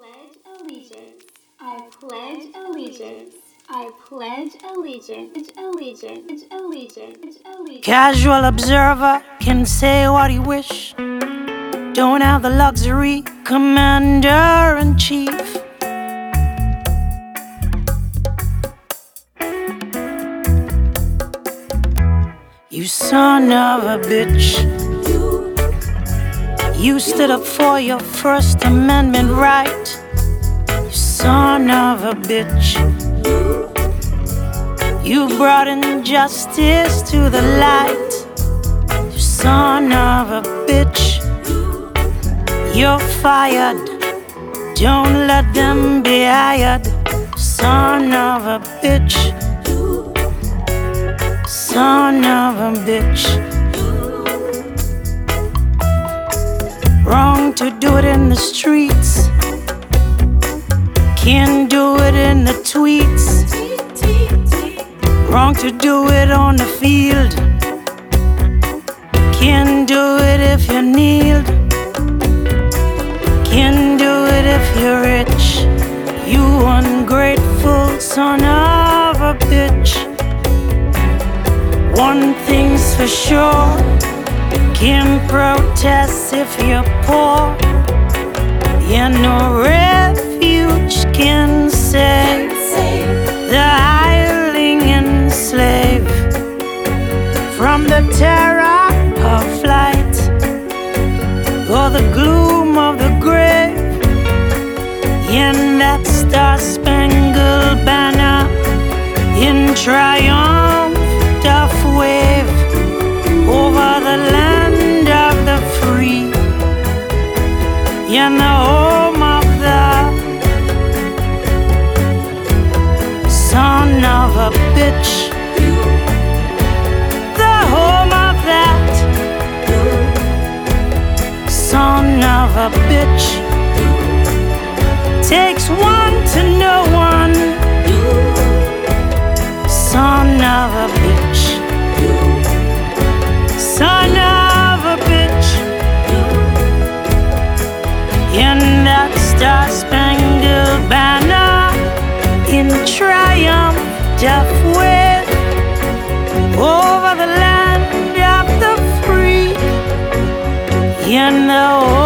pledge allegiance. I pledge allegiance. I pledge allegiance. Allegiance. Allegiance. Allegiance. Casual observer can say what he wish. Don't have the luxury, commander-in-chief. You son of a bitch. You stood up for your First Amendment right. You son of a bitch. You brought injustice to the light. You son of a bitch. You're fired. Don't let them be hired. Son of a bitch. Son of a bitch. Wrong to do it in the streets. Can't do it in the tweets. Wrong to do it on the field. Can't do it if you're kneeled. Can't do it if you're rich. You ungrateful son of a bitch. One thing's for sure, can't protest if you're poor. Yeah, no refuge can save the hireling and slave from the terror of flight or the gloom of the grave. In that star-spangled banner in triumph doth wave over the land of the free and the home of the son of a bitch. The home of that son of a bitch. Takes one to know one. Son of a bitch. Son of a bitch. In that star-spangled banner in triumph doth wave over the land of the free and the